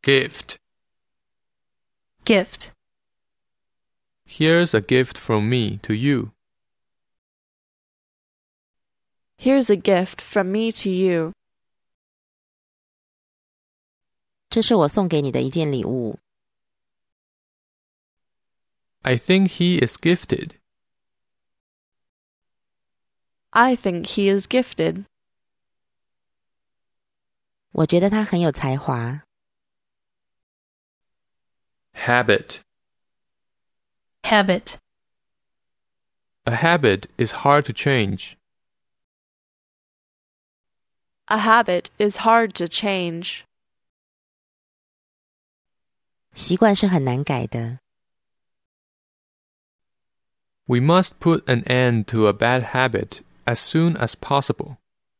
Gift. Gift. Here's a gift from me to you. Here's a gift from me to you. 这是我送给你的一件礼物。 I think he is gifted. I think he is gifted. 我觉得他很有才华。 Habit. Habit. A habit is hard to change. A habit is hard to change. 习惯是很难改的。 We must put an end to a bad habit as soon as possible.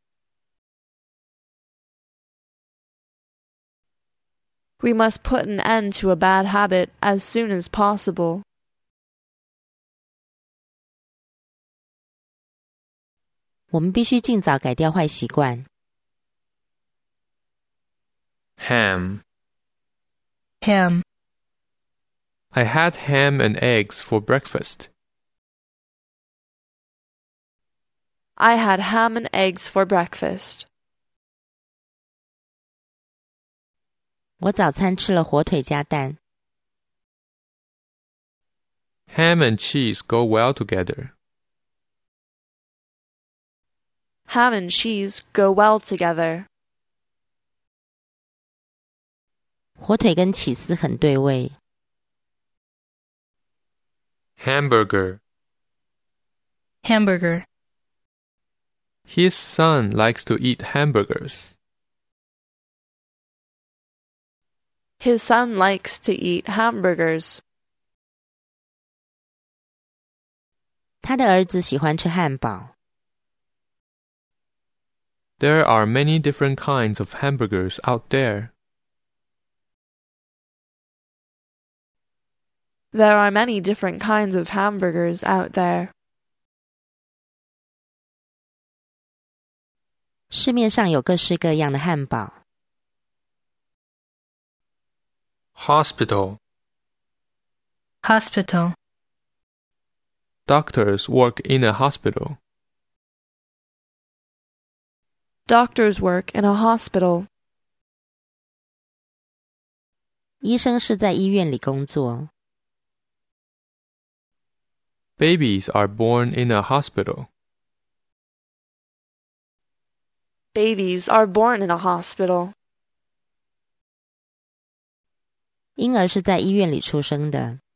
We must put an end to a bad habit as soon as possible. 我们必须尽早改掉坏习惯。 Ham. Ham. I had ham and eggs for breakfast. I had ham and eggs for breakfast. 我早餐吃了火腿加蛋。 Ham and cheese go well together. Ham and cheese go well together. 火腿跟起司很对味。 Hamburger. Hamburger. His son likes to eat hamburgers. His son likes to eat hamburgers. 他的儿子喜欢吃汉堡。 There are many different kinds of hamburgers out there. There are many different kinds of hamburgers out there. 市面上有各式各样的汉堡。 Hospital. Hospital. Doctors work in a hospital. Doctors work in a hospital. 医生是在医院里工作。 Babies are born in a hospital. Babies are born in a hospital. 婴儿是在医院里出生的。